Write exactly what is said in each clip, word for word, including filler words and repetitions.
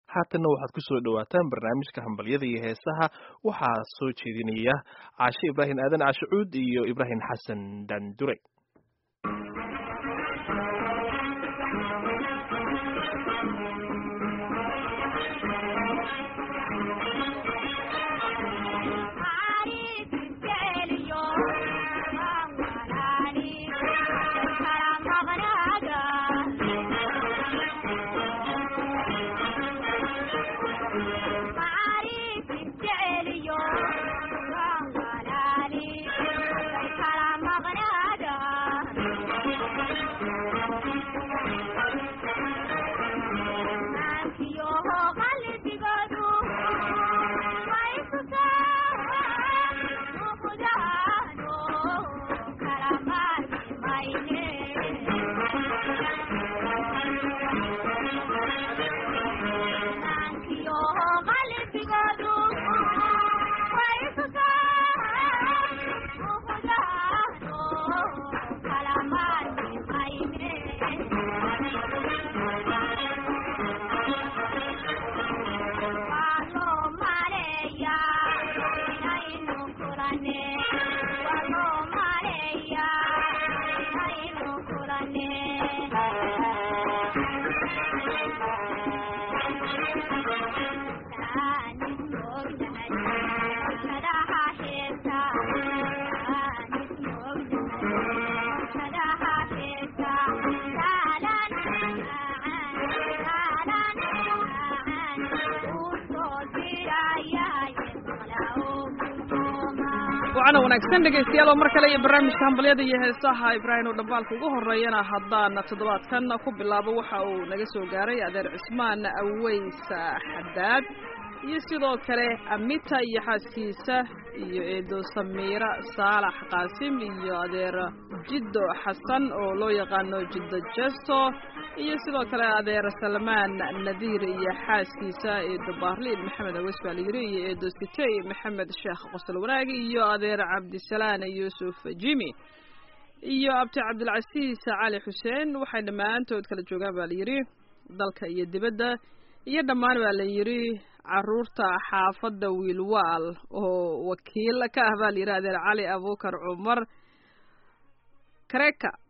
haatanna waxaad ku soo dhawaataan barnaamijka hambalyada iyo heesaha waxaa soo jeedinaya caashe ibraahim aadan caashicuud iyo ibraahim xasan dandure. waana wanaagsan dhegeystayaal mar kale iyo barnaamijka hambalyada iyo heesaha Ibraahim oo dhabaalka ugu horeeyana haddaan toddobaadkan ku bilaabo waxa uu naga soo gaaray adeer Cismaan Aweys Xadaad iyo sidoo kale Amita iyo xaaskiisa iyo eedo Samiira Saalax Qaasim iyo adeer Jiddo Xasan oo loo yaqaano Jiddo Jesto iyo sidoo kale adeer Salmaan Nadiir iyo xaaskiisa eedo Baarliin Maxamed Aweys Baaliyiri iyo eedo Sitay Maxamed Sheekh Qosol Wanaagi iyo adeer Cabdisalaan Yuusuf Jimi iyo abti Cabdilcasiis Cali Xuseen waxay dhamaantood kala joogaan Baaliyiri dalka iyo dibadda iyo dhammaan Baaliyiri caruurta xaafadda Wiilwaal oo wakiil ka ah Baaliyiri adeer Cali Abuukar Cumar Kareka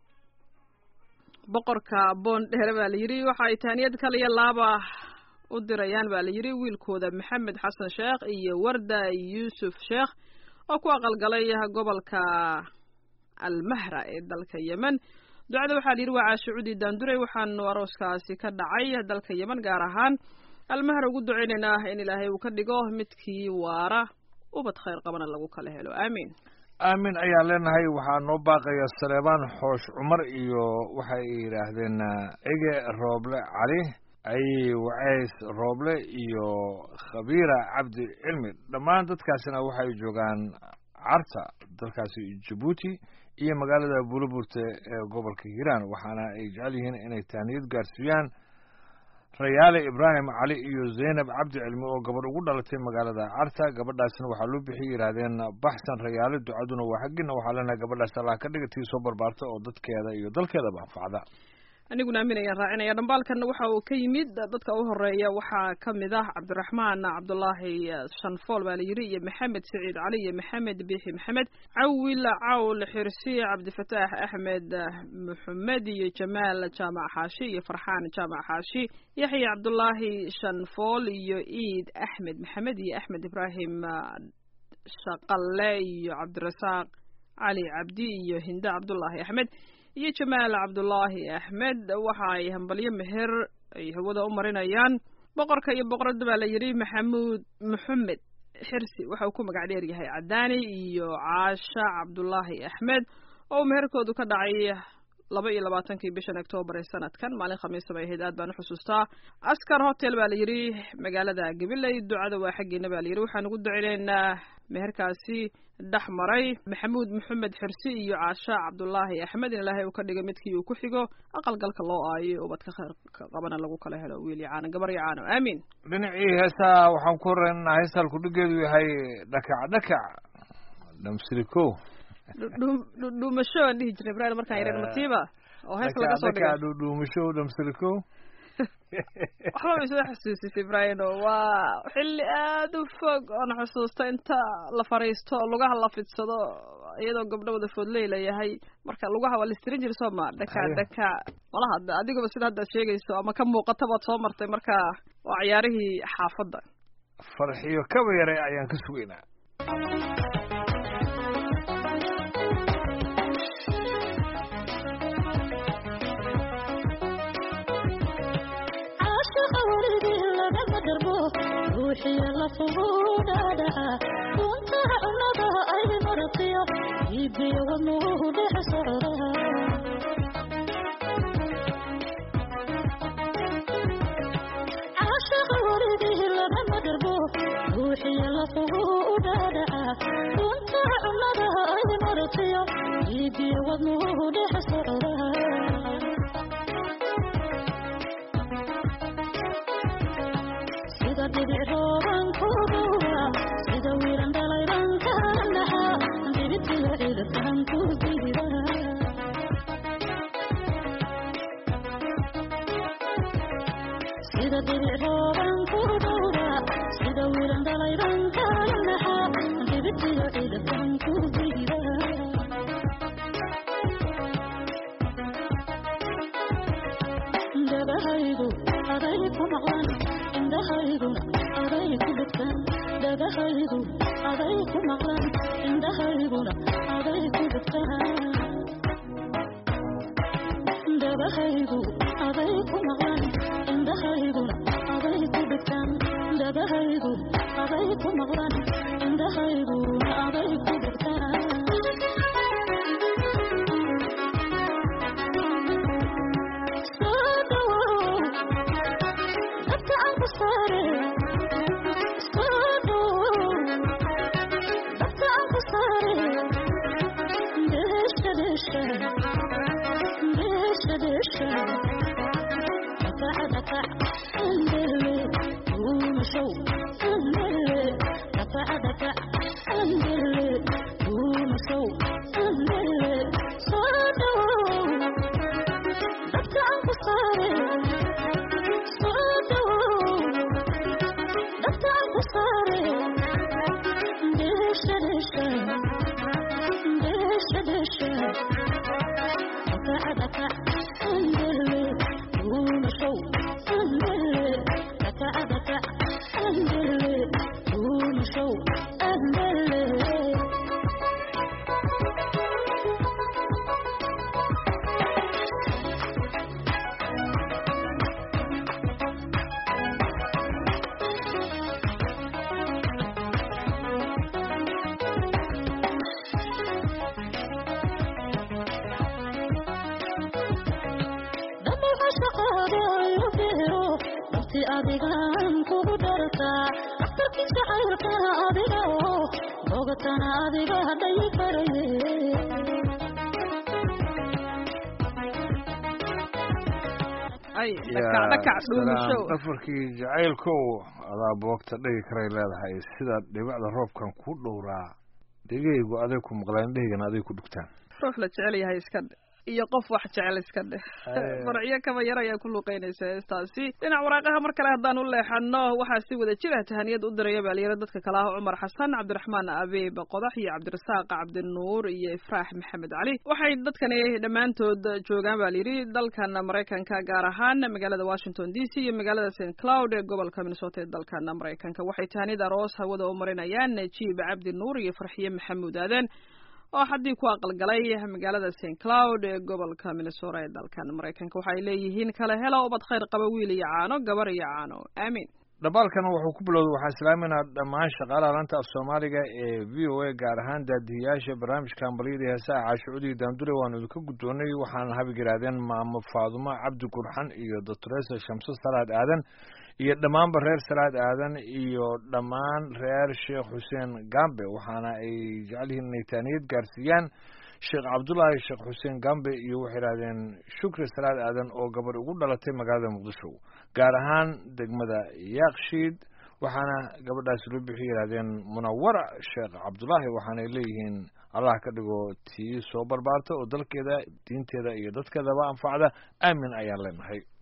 boqorka Boondheer Baaliyiri waxa ay taaniyad kale iyo laaba u dirayaan Baaliyiri wiilkooda Maxamed Xasan Sheekh iyo Warda Yuusuf Sheekh oo ku aqalgalay gobolka Al-Mahra ee dalka Yemen. ducada waxaa yiri waa Caashuudi Daandure waxaan arooskaasi ka dhacay dalka Yemen gaar ahaan Al-Mahra ugu duceynaa in Ilaahay uu ka dhigo midkii waara ubad khayr qabana lagu kala helo aamin aamin ayaa leenahay waxaa noo baaqaya Saleebaan Xoosh Cumar iyo waxay yiraahdeen Ege Rooble Cali ay Waceys Rooble iyo Khabiira Cabdi Cilmi dhammaan dadkaasina waxay joogaan Carta dalkaasi Djibouti iyo magaalada Buulaburte ee gobolka Hiiraan waxaana ay jecel yihiin inay taaniyad gaarsiiyaan Rayaale Ibraahim Cali iyo Zainab Cabdi Cilmi oo gabadh ugu dhalatay magaalada Carta gabadhaasna waxaa loo bixiyay yiraahdeen baxsan Rayaale ducaduna waa xaqina waxaa leenahay gabadhaas Allah ka dhigtay soo barbaarto oo dadkeeda iyo dalkeeda anfacda aniguna aaminayaan raacinaya dambaalkan waxa uu ka yimid dadka u horeeya waxaa kamid ah Cabdiraxmaan Cabdullaahi Shanfool Baaliyiri iyo Maxamed Saciid Cali iyo Maxamed Bixi Maxamed Cawil Cawl Xirsi Cabdifataax Axmed Maxamed iyo Jamaal Jaamac Xaashi iyo Farxaan Jaamac Xaashi Yaxya Cabdullaahi Shanfool iyo Eid Axmed Maxamed iyo Axmed Ibraahim Shaqalle iyo Cabdirasaaq Cali Cabdi iyo Hinda Cabdullaahi Axmed iyo Jamaal Cabdullaahi Axmed waxa ay hambalyo meher ay hawada u marinayaan boqorka iyo boqorada Baaliyiri Maxamuud Maxamed Xirsi waxa uu ku magac dheer yahay Cadaani iyo Caasha Cabdullaahi Axmed oo meherkoodu ka dhacay laba iyo labaatankii bishan Oktoobar ee sanadkan maalin khamiis ah ahayd aad baan u xusuustaa Askar Hotel Baaliyiri magaalada Gabiley ducada waa xageena Baaliyiri waxaan ugu duceynaynaa meherkaasi dhaxmaray Maxamuud Maxamed Xirsi iyo Caasha Cabdullaahi Axmed in Ilaahay uu ka dhigo midkii uu ku xigo aqalgalka loo aayo ubadka khayr qabana lagu kala helo wiil yaana gabar yaana aamin dhinacii heesa waxaan ku reenaa heesal ku dhigeedu yahay dhakac dhakac damsiriko dhuumasho aan dhihi jirnay Ibraahim markaan yareen matiiba oo hees laga soo dhigay dhuumasho damsiriko waxba ma soo xasuusisay ibraahino waa xilli aada u fog oona xusuusta inta la fariisto lugaha la fidsado iyadoo gabdho wada foodley layahay marka lugaha waa la istirin jiri soo ma dhaka dhaka malaha adigaba sida haddaad sheegayso ama ka muuqata baad soo martay marka waa ciyaarihii xaafadda farxiyo kaba yare ayaan ka sugaynaa روحي لفظود عدها كنت عنبها أي مرطية يبي ونوه بحصرها عاشق وردي لما مدربوه روحي لفظود عدها كنت عنبها أي مرطية يبي ونوه بحصرها بدعوان كودوا سيدا ويران دلايران كانها بيبتي إلى فهم كوديرا سيدا بدعوان كودوا سيدا ويران دلايران كانها بيبتي إلى فهم كوديرا دبهايدو أريكم عوان indahaydu aday ku dhigtaan dhagahaydu aday ku maqlaan indahayduna aday ku dhigtaan dhagahaydu aday ku maqlaan indahayduna aday ku dhigtaan dhagahaydu aday ku maqlaan indahayduna aday ku dhigtaan dhafarkii jacaylkow adaa boogta dhigi karay leedahay sida dhibacda roobkan ku dhowraa dhegaygu aday ku maqlaan dhehigana aday ku dhugtaan ruux la jecel yahay iska dhe iyo qof wax jecel iska dheh farciyo kaba yar ayaa ku luuqeynaysa heestaasi dhinac waraaqaha mar kale haddaan u leexano waxaa si wada jira tahaniyad u diraya baaliyaro dadka kale ah cumar xasan cabdiraxmaan abeeb qodax iyo cabdirasaaq cabdinuur iyo ifraax maxamed cali waxay dadkani dhammaantood joogaan baa layidhi dalkan maraykanka gaar ahaan magaalada washington d c iyo magaalada st cloud ee gobolka minnesota ee dalkan maraykanka waxay tahaniyad aroos hawada u marinayaan najiib cabdinuur iyo farxiye maxamuud aadan oo haddii ku aqalgalay magaalada st cloud ee gobolka minnesota ee dalkan maraykanka waxay leeyihiin kala helo ubad khayr qaba wiil iyo caano gabar iyo caano aamin dhabaalkana wuxuu ku bilowday waxaa islaaminaa dhammaan shaqaalaha lanta af soomaaliga ee v o a gaar ahaan daadihiyaasha barnaamijka hambalyada heesaha caashucuudi daandure waanu idinka guddoonay waxaana habig yidhaahdeen maamo faadumo cabdi gurxan iyo doctoresa shamso salaad aadan iyo dhammaanba reer salaad aadan iyo dhammaan reer sheekh xuseen gambe waxaana ay jecel yihiin inay taaniyad gaarsiiyaan sheekh cabdullaahi sheekh xuseen gambe iyo waxay yidhahdeen shukri salaad aadan oo gabar ugu dhalatay magaalada muqdisho gaar ahaan degmada yaakshiid waxaana gabadhaasi loo bixi yidhahdeen munawara sheekh cabdullaahi waxaanay leeyihiin allah ka dhigo tii soo barbaarta oo dalkeeda diinteeda iyo dadkeedaba anfacda aamin ayaan leenahay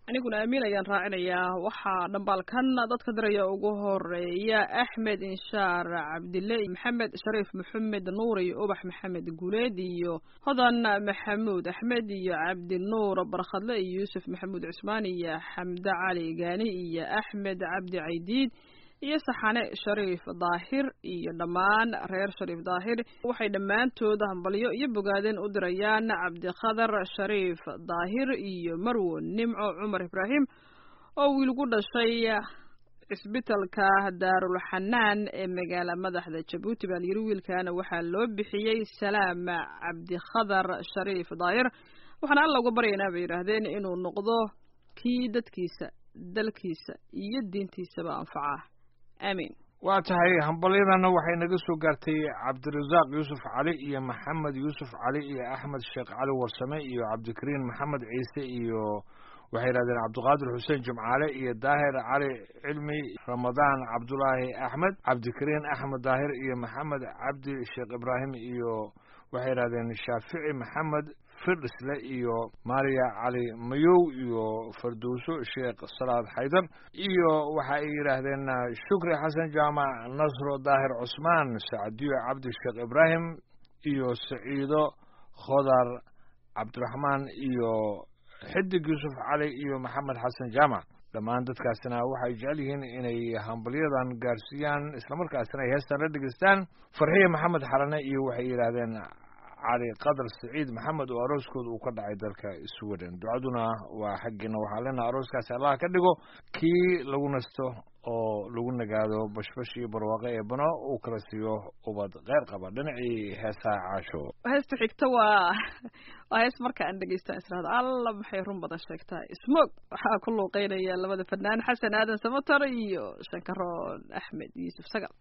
aniguna aamin ayaan raacinayaa waxaa dhambaalkan dadka diraya ugu horeeya axmed inshaar cabdille maxamed shariif maxamed nuur iyo ubax maxamed guuleed iyo hodan maxamuud axmed iyo cabdinuur barkhadle iyo yuusuf maxamuud cusmaan iyo xamde cali gaani iyo axmed cabdi caydiid iyo saxane shariif daahir iyo dhammaan reer shariif daahir waxay dhammaantood hambalyo iyo bogaadeen u dirayaan cabdikhadar shariif daahir iyo marwo nimco cumar ibraahim oo wiil ku dhashay cisbitalka daarul xanaan ee magaala madaxda jabuuti baa layiri wiilkaana waxaa loo bixiyey salaam cabdikhadar shariif daahir waxaana alla uga baryaynaa bay yidhaahdeen inuu noqdo kii dadkiisa dalkiisa iyo diintiisaba anfaca amiin waa tahay hambalyadana waxay naga soo gaartay cabdirasaaq yuusuf cali iyo maxamed yuusuf cali iyo axmed sheekh cali warsame iyo cabdikariin maxamed ciise iyo waxay yidhahdeen cabdiqaadir xuseen jimcaale iyo daahir cali cilmi ramadaan cabdulaahi axmed cabdikariin axmed daahir iyo maxamed cabdi sheekh ibraahim iyo waxay yidhahdeen shaafici maxamed firdhisle iyo maariya cali mayow iyo farduuso sheekh salaad xaydar iyo waxa ay yidhaahdeen shukri xasan jaamac nasro daahir cusmaan sacdiyo cabdi sheekh ibraahim iyo saciido khodar cabdiraxmaan iyo xidig yuusuf cali iyo maxamed xasan jaamac dhammaan dadkaasina waxay jecel yihiin inay hambalyadan gaarsiiyaan islamarkaasina ay heestan la dhegeystaan farxiye maxamed xarane iyo waxay yidhaahdeen cali qadar saciid maxamed oo arooskooda uu ka dhacay dalka sweden ducaduna waa xaggiina waxaa leenaha arooskaasi allah ka dhigo kii lagu nasto oo lagu nagaado bashbash iyo barwaaqo ee bano uu kala siiyo ubad kheyr qaba dhinacii heesaha caasho heesta xigta waa waa hees marka aan dhegeysta israada alla maxay run badan sheegtaa ismoog waxaa ku luuqeynaya labada fanaan xasan aadan samatar iyo shankaroon axmed yuusuf sagal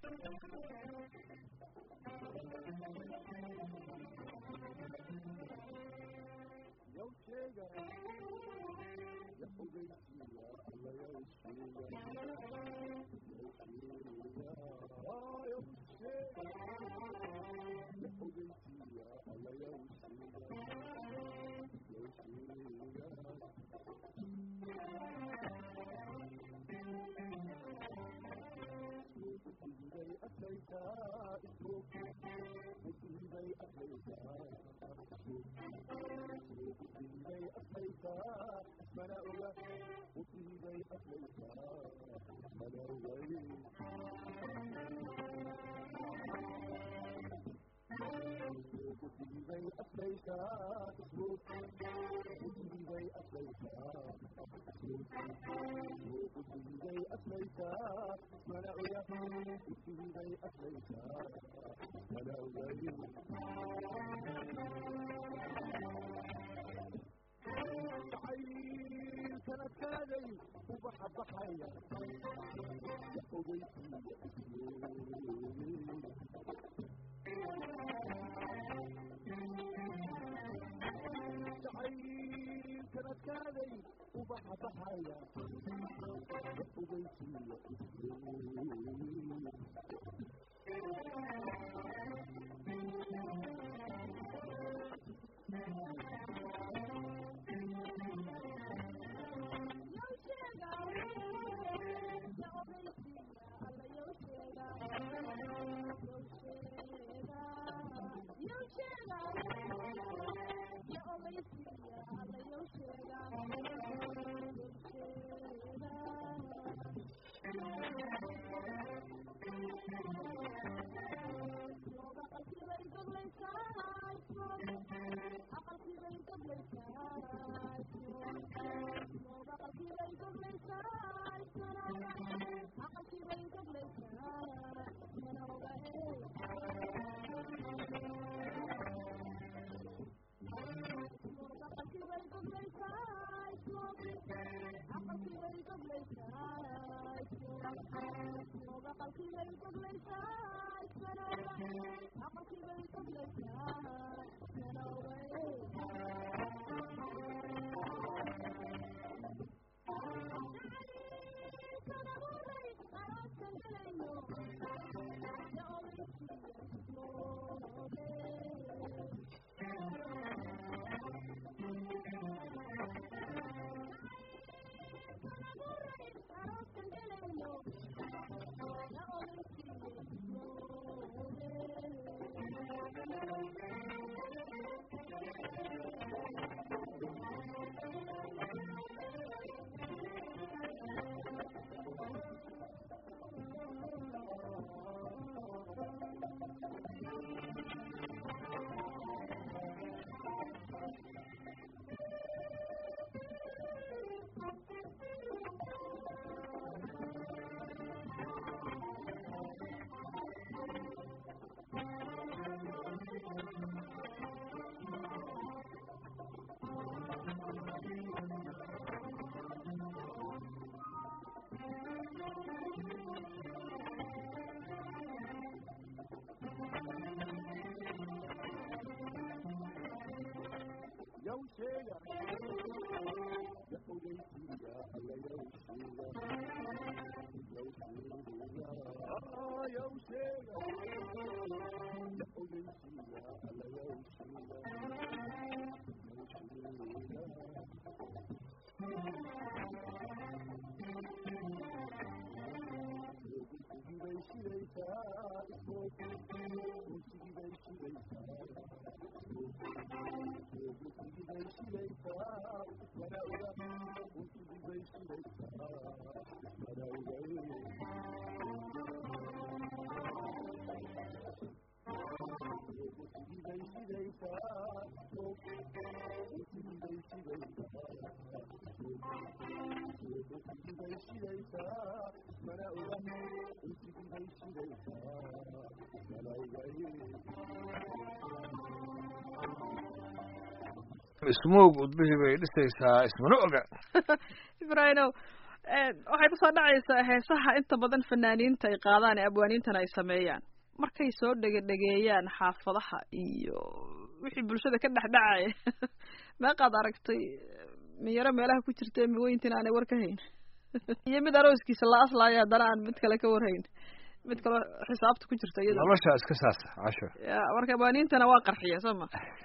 ismoog udbihii bay dhisaysaa ismana oga ibraahimow waxay kusoo dhacaysaa heesaha inta badan fanaaniinta ay qaadaan ee abwaaniintana ay sameeyaan markay soo dhegedhegeeyaan xaafadaha iyo wixii bulshada ka dhexdhacaya meeqaad aragtay miyaro meelaha ku jirta miweyntina aanay war ka hayn iyo mid arooskiisa la aslaayo haddana aan mid kale ka warhayn mid kale xisaabta ku jirta iyada nolosha iska saasa casho ya marka abwaaniintana waa qarxiya soo ma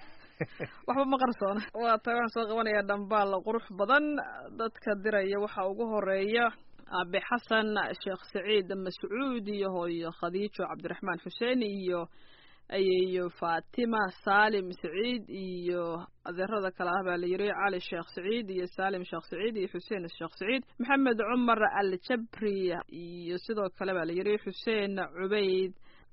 waxba ma qarsoona waa tahay waxaan soo qabanayaa dhambaal qurux badan dadka diraya waxaa ugu horeeya aabe xasan sheekh saciid mascuud iyo hooyo khadiijo cabdiraxmaan xuseen iyo ayeeyo faatima saalim saciid iyo adeerada kale ah baa la yiri cali sheekh saciid iyo saalim sheekh saciid iyo xuseen sheekh saciid maxamed cumar aljabri iyo sidoo kale baa la yiri xuseen cubayd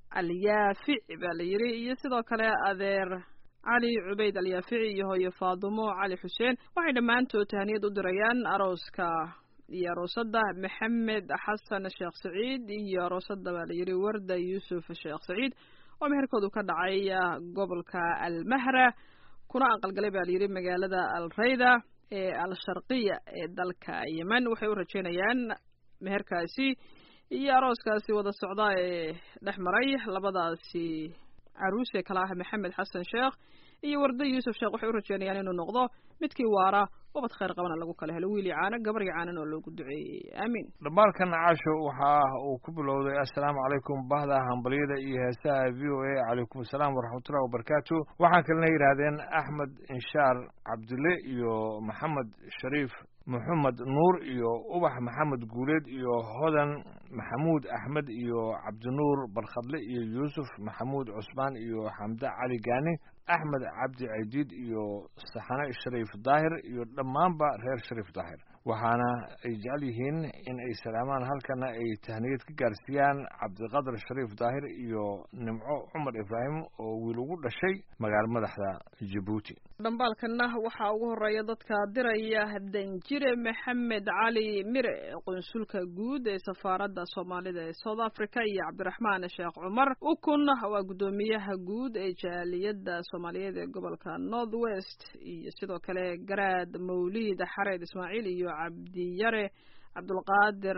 alyaafic baa la yiri iyo sidoo kale adeer cali cubayd alyaafici iyo hooyo faadumo cali xuseen waxay dhammaantood tahaniyad u dirayaan arooska iyo aroosada maxamed xasan sheekh saciid iyo aroosada baa la yiri warda yuusuf sheekh saciid oo meherkoodu ka dhacay gobolka almahra kuna aqalgalay baa la yiri magaalada alrayda ee al-sharqiya ee dalka yemen waxay u rajeynayaan meherkaasi iyo arooskaasi wada socda ee dhex maray labadaasi caruus ee kala ah maxamed xasan sheekh iyo warda yuusuf sheekh waxay u rajeynayaan inuu noqdo midkii waara ubad khayr qabana lagu kala helo wiili caana gabar caanan oo loogu duceeyey aamiin dhamaalkan caasho waxa uu ku bilowday assalaamu calaykum bahda hambaliyada iyo heesaha v o a calaykum assalaam waraxmatullahi wabarakaatu waxaa kalena yidhaahdeen axmed inshaar cabdulle iyo maxamed shariif maxamed nuur iyo ubax maxamed guuleed iyo hodan maxamuud axmed iyo cabdinuur barkhadle iyo yuusuf maxamuud cusmaan iyo xamde cali gaani axmed cabdi caydiid iyo saxane shariif daahir iyo dhammaanba reer shariif daahir waxaana ay jecel yihiin in ay salaamaan halkana ay tahniyad ka gaarsiiyaan cabdiqadar shariif daahir iyo nimco cumar ibraahim oo wiil ugu dhashay magaalo madaxda jabuuti dhambaalkana waxaa ugu horeeya dadka diraya danjire maxamed cali mire qunsulka guud ee safaaradda soomaalida ee south africa iyo cabdiraxmaan sheekh cumar ukun waa guddoomiyaha guud ee jaaliyadda soomaaliyeed ee gobolka north west iyo sidoo kale garaad mawliid xareed ismaaciil iyo cabdiyare cabdulqaadir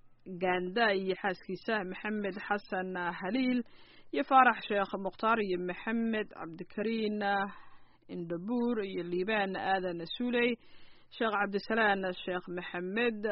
ganda iyo xaaskiisa maxamed xasan haliil iyo faarax sheekh mukhtaar iyo maxamed cabdikariin indhabuur iyo liibaan aadan suuley sheekh cabdisalaan sheekh maxamed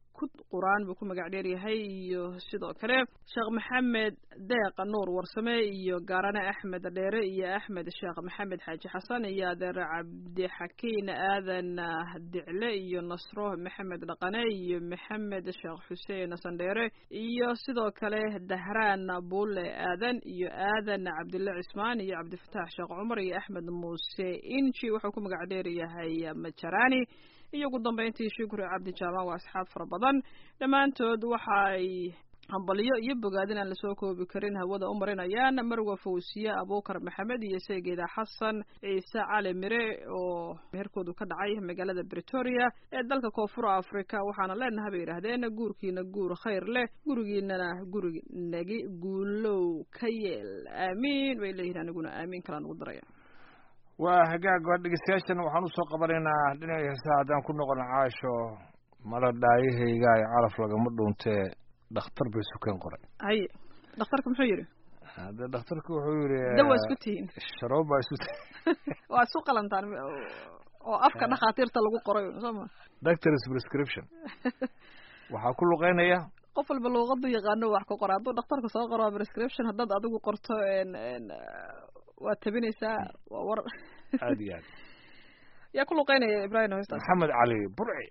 quraan buu ku magac dheer yahay iyo sidoo kale sheekh maxamed deeq nuur warsame iyo gaarane axmed dheere iyo axmed sheekh maxamed xaaji xasan iyo adeer cabdixakiin aadan dicle iyo nasro maxamed dhaqane iyo maxamed sheekh xuseen sandheere iyo sidoo kale dahraan buule aadan iyo aadan cabdille cismaan iyo cabdifataax sheekh cumar iyo axmed muuse inji wuxuu ku magac dheer yahay majarani iyo ugu dambeyntii shukri cabdi jaamac waa asxaab fara badan dhammaantood waxa ay hambalyo iyo bogaadin aan lasoo koobi karin hawada u marinayaan marwa fawsiye abuukar maxamed iyo saygeeda xasan ciise cali mire oo meherkoodu ka dhacay magaalada bretoria ee dalka koonfur africa waxaana leenahay bay yidhaahdeen guurkiina guur khayr leh gurigiinana gurig nagi guulow ka yeel aamiin bay leeyihin aniguna aamiin kalaan ugu daraya waa hagaag waa dhegeystayaashan waxaan usoo qabanaynaa dhinaca heesaha haddaan ku noqon caasho mala dhaayahayga ay calaf lagama dhuuntee dhakhtar bay sukeen qoray haye dhakhtarka muxuu yidhi hadde dhakhtarka wuxuu yidhi da waa isku tihiin sharoob baa isku tihiin waa isu qalantaan oo afka dhakhaatiirta lagu qoray soo ma doctor's prescription waxaa ku luqeynaya qof walba luuqadu yaqaano wax ku qora hadduu dhakhtarka soo qoro prescription haddaad adigu qorto waa tabinaysaa waa war aad iyo aad yaa ku luqeynaya ibraahim hoostaas maxamed cali burci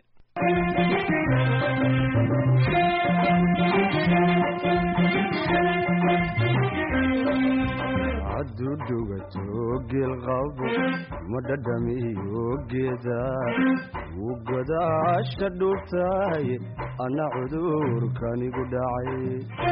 hadduu dhugato geel qabo ma dhadhamiyo geeda wuu godaasha dhuubtaay ana cudurkanigu dhacay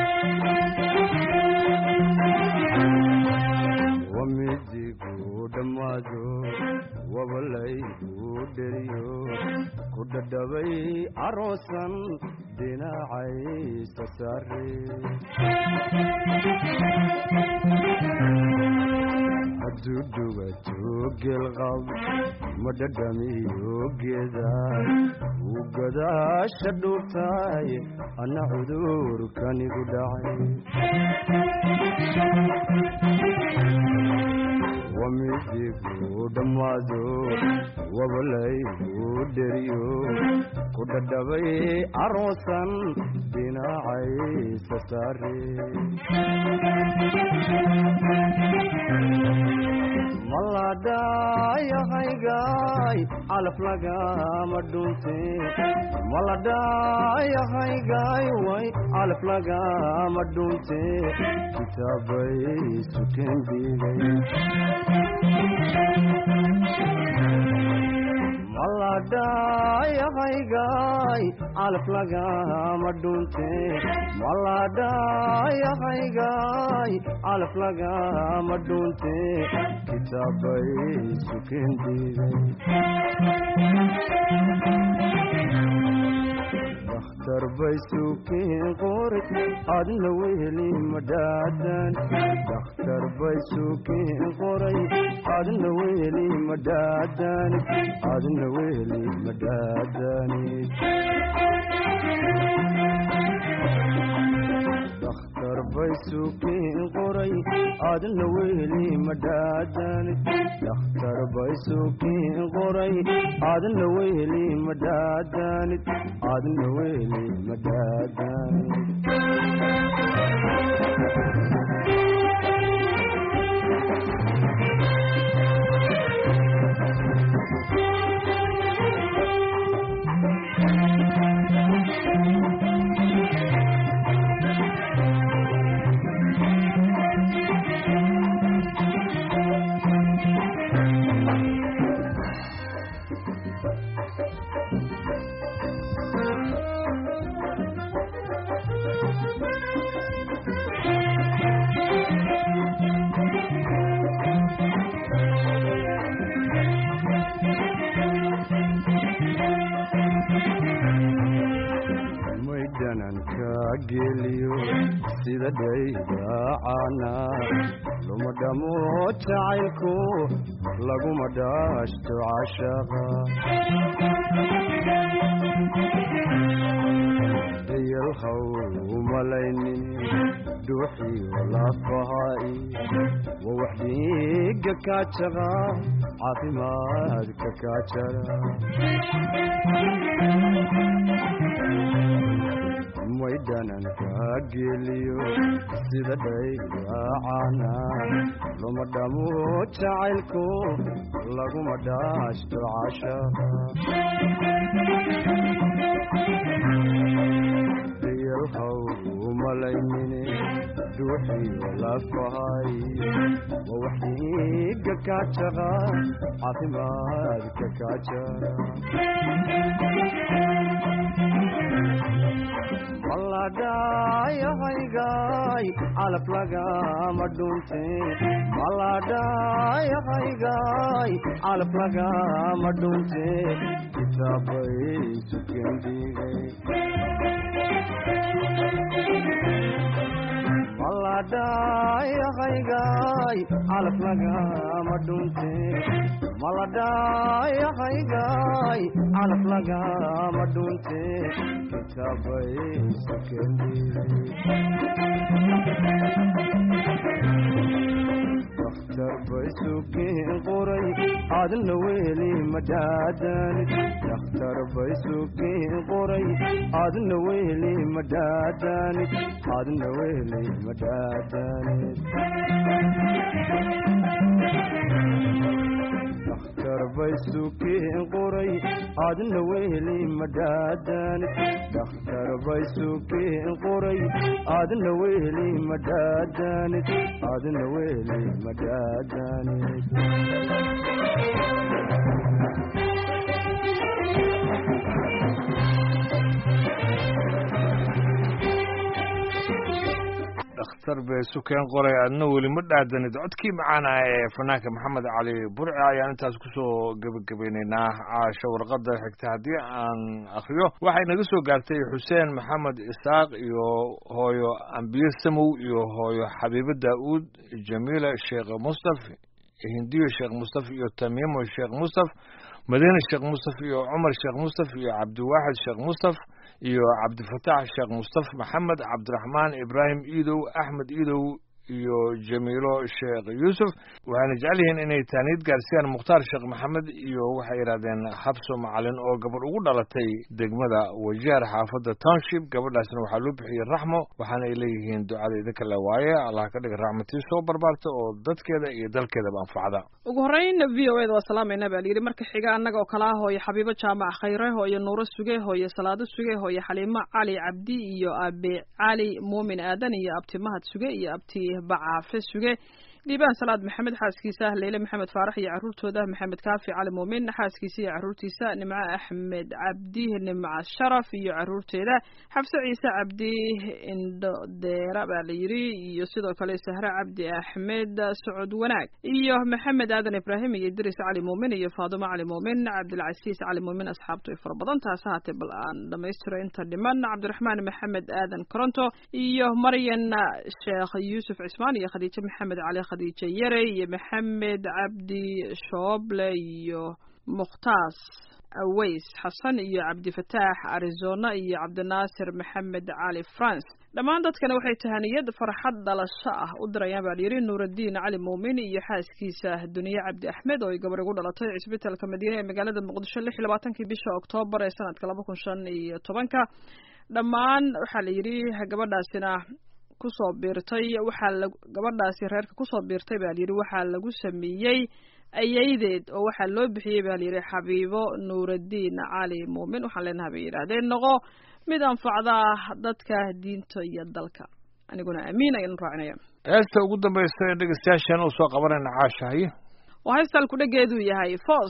wamidigu dhammaado wabalaygu dheriyo ku dhadhabay aroosan dhinacaysa saare hadduu dhugato geelqab ma dhadhamiyo geeda wuu godaasha dhuubtaay ana cudurkanigu dhacay wamidigu dhammaado wabalaygu dheriyo ku dhadhabay aroosan dhinacaysa saare maladhayahaygaay calaf lagama dhunte maladhayahaygaay way calaf lagama dhunte kitaabay sukeen dhigay maladhayahaygaay calaf lagama dhunte maladhayahaygaay calaf lagama dhunte kitaabay sukeen dhigay dakhtar bay sukeen qori adna weheli madhaadan dakhtar bay sukeen qoray adna weheli madhaadan adna weheli madhaadanid dakhtar bay sukeen qoray adna weheli madhaadanid dakhtar bay sukeen qoray adna weheli madhaadanid adna weheli madhaadanid sida dhaydaacana luma dhamo jacaylku laguma dhaashto cashaqa dayalhaw umalaynin dhuuxiyo lafahaai wa wax dhiiga kaajaqa caafimaadka kaajara maydhananka geliyo sida dhaydaacana luma dhamo jacaylku laguma dhaashto cashaqa dayalhaw umalaynine dhuuxiyo lafahay wa wax dhiiga kaajaqa caafimaadka kaajara maladhayahaygaay calaf lagama dhunte maladhayahaygaay calaf lagama dhunte kitaabay sukeen dhigay maladhayahaygaay calaf lagama dhunte maladhayahaygaay calaf lagama dhunte kitaabay sukeen dhigay dakhtar bay sukeen qoray adna weli madaadanid dhakhtar bay sukeen qoray adna weli madaadanid adna weli madaadanid dhakhtar bay sukeen qoray adna weli madaadanid dhakhtar bay sukeen qoray adna weli madaadanid adna weli madaadanid dhakhtar bay sukeen qoray adna weli ma dhaadanid codkii macaana ee fanaanka maxamed cali burci ayaan intaas kusoo gebagabeynaynaa caasho warqada xigta haddii aan akriyo waxay naga soo gaartay xuseen maxamed isaaq iyo hooyo ambiye samow iyo hooyo xabiibo daa'uud jamiila sheekh mustaf hindiyo sheekh mustaf iyo tamiimo sheekh mustaf madiine sheekh mustaf iyo cumar sheekh mustaf iyo cabdiwaaxid sheekh mustaf iyo cabdifataax sheekh mustaf maxamed cabdiraxmaan ibraahim iidow axmed iidow iyo jamiilo sheekh yuusuf waxaana jecel yihiin inay taaniid gaarsiiyaan mukhtaar sheekh maxamed iyo waxay yidhahdeen habso macalin oo gabadh ugu dhalatay degmada wajeer xaafadda township gabadhaasna waxaa loo bixiyey raxmo waxaana ay leeyihiin ducada idinka le waaye allah ka dhiga raxmatii soo barbaarta oo dadkeeda iyo dalkeedaba anfacda ugu horreyn v o eda waa salaamayna baa layidhi marka xiga annaga oo kala ah hooyo xabiibo jaamac khayre hooyo nuuro suge hooyo salaado suge hooyo xaliimo cali cabdi iyo abi cali muumin aadan iyo abti mahad suge iyo abti bacaafe suge dhiibaan salaad maxamed xaaskiisa leyle maxamed faarax iyo caruurtooda maxamed kaafi cali muumin xaaskiisa iyo caruurtiisa nimco axmed cabdi nimco sharaf iyo caruurteeda xabse ciise cabdi indhodeera baa la yidhi iyo sidoo kale sahre cabdi axmed socod wanaag iyo maxamed aadan ibraahim iyo idris cali muumin iyo faadumo cali muumin cabdilcasiis cali muumin asxaabtu ay fara badan taas haatee bal aan dhamaystiro inta dhiman cabdiraxmaan maxamed aadan koronto iyo maryan sheekh yuusuf cismaan iyo khadiijo maxamed cali khadiijo yare iyo maxamed cabdi shooble iyo mukhtaas aways xasan iyo cabdifataax arizona iyo cabdinaasir maxamed cali france dhammaan dadkana waxay tahaniyad farxad dhalasho ah u dirayaan baa layidhi nuuraddiin cali muumin iyo xaaskiisa duniye cabdi axmed oo ay gabar ugu dhalatay cisbitaalka madiine ee magaalada muqdisho lix iyo labaatankii bisha oktoobar ee sanadka laba kun shan iyo tobanka dhammaan waxaa la yidhi gabadhaasina kusoo biirtay waxaa la gabadhaasi reerka kusoo biirtay baa layidhi waxaa lagu sameeyey ayaydeed oo waxaa loo bixiyey baa layidhi xabiibo nuuraddiin cali muumin waxaan leenahay bay yidhaahdeen noqo mid anfacda dadka diinta iyo dalka aniguna amiin ayaan raacinaya heesta ugu dambaysa ee dhegeystayaashan uu soo qabanayna caashahaye waa heestal kudhageedu yahay foos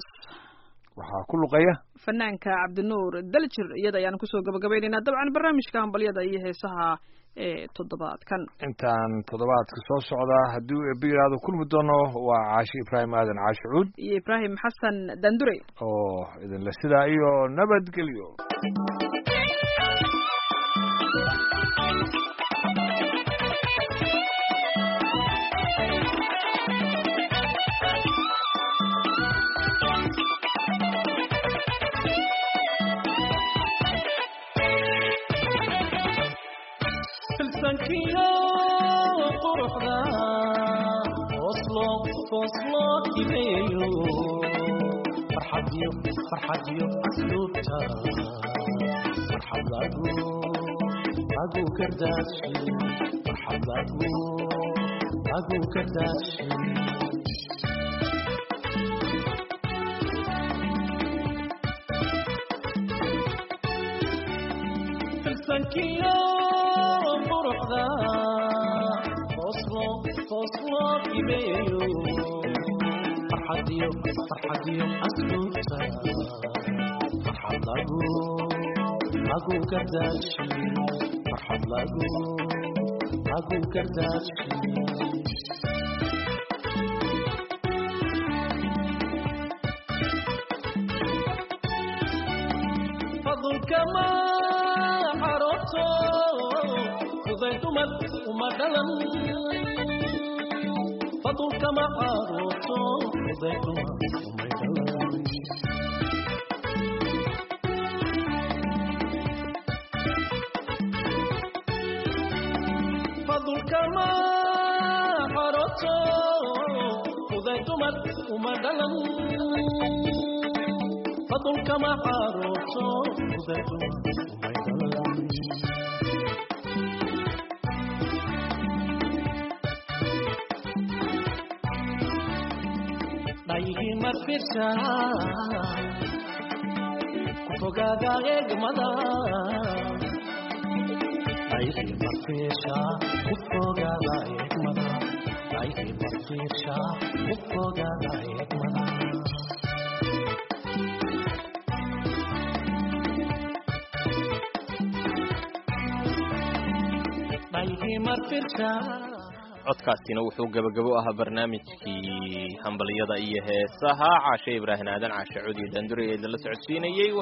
waxaa ku luqaya fanaanka cabdinuur daljir iyada ayaan kusoo gabagabaynaynaa dabcan barnaamijka hambalyada iyo heesaha ee toddobaadkan intaan toddobaadka soo socdaa haddii uu eebbe yidhaahdo kulmi doono waa caashi ibraahim aadan caashi cuud iyo ibraahim xasan dandure oo idinle sidaa iyo nabadgelyo farxadiyo farxadiyo asluubta farxad lagu lagu kardaashi farxad lagu lagu kardaashi filsankiyo quruxda oslo oslo ibeeyo farxadiyo farxadiyo asluubta farxad lagu lagu kardaashi farxad lagu lagu kardaashi fadlka ma xaroto kudaytumad uma dhalan fadlka ma xaroto kudaytumad uma dhalan fadlka ma xaroto kudaytumad umad uma dhalan fadulkama caroto udayduma umay dhalan dhaygi marfisha kufogaada eegmada dhaygi marfisha kufogaada eegmada dhaygi marfisha kufogaada eegmada dhaygi marfisha codkaasina wuxuu gabagabo ahaa barnaamijkii hambaliyada iyo heesaha caashe ibraahim aadan caashe cudi dandure ee la socodsiinayay